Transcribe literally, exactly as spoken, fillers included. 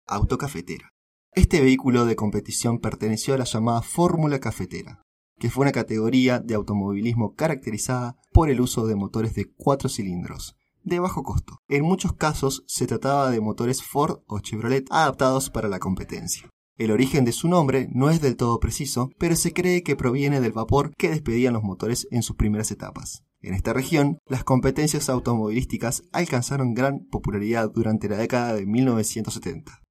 autocafetera. Este vehículo de competición perteneció a la llamada Fórmula Cafetera, que fue una categoría de automovilismo caracterizada por el uso de motores de cuatro cilindros, de bajo costo. En muchos casos se trataba de motores Ford o Chevrolet adaptados para la competencia. El origen de su nombre no es del todo preciso, pero se cree que proviene del vapor que despedían los motores en sus primeras etapas. En esta región, las competencias automovilísticas alcanzaron gran popularidad durante la década de mil novecientos setenta.